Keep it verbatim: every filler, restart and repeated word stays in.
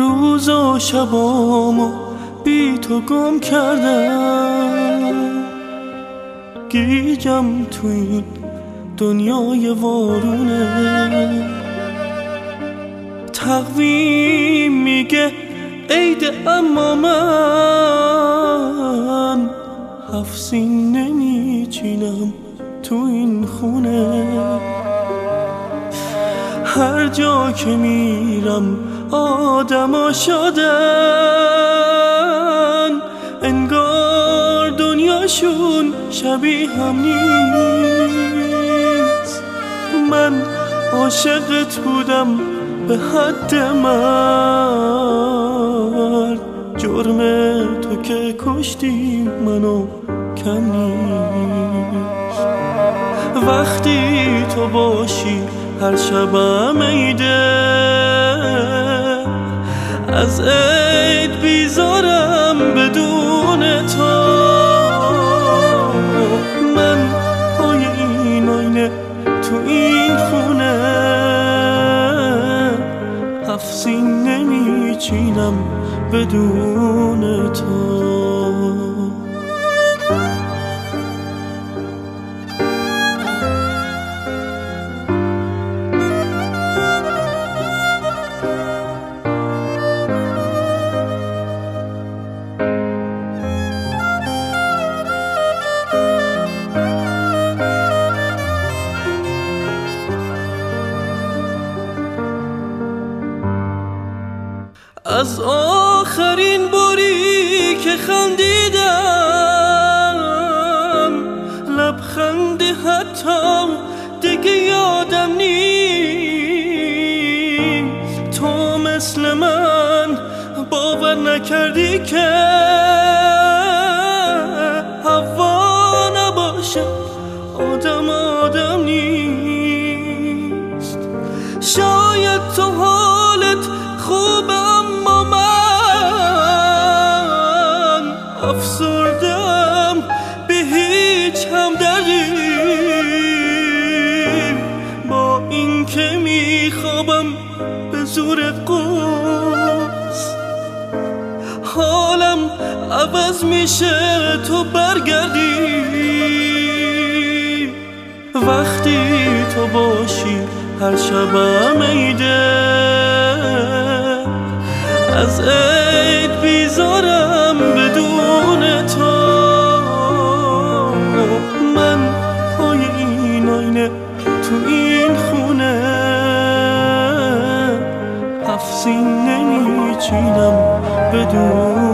روز و شبامو بی تو گم کردم، گیجم تو این دنیای وارونه. تقویم میگه عید، اما من هفت سین نمیچینم تو این خونه. هر جا که میرم آدما شدن، انگار دنیاشون شبیه هم نیست. من عاشقت بودم به حد مرد، جرم تو که کشتی منو کم نیست. وقتی تو باشی هر شبم عیده، از عید بیزارم بدون تو. من پای این آینه تو این خونه، هفت سین نمیچینم بدون تو. از آخرین باری که خندیدم، لبخند حتی دیگه یادم نیست. تو مثل من باور نکردی که هوا نباشه آدم آدم نیست. شاید تو حالت خوبه، افسردم به هیچ همدردی. با این که میخوابم به زور قرص، حالم عوض میشه تو برگردی. وقتی تو باشی هر شبم عیده، از عید بیزارم بدون تو. من پای این آینه تو این خونه، هفت سین نمیچینم بدون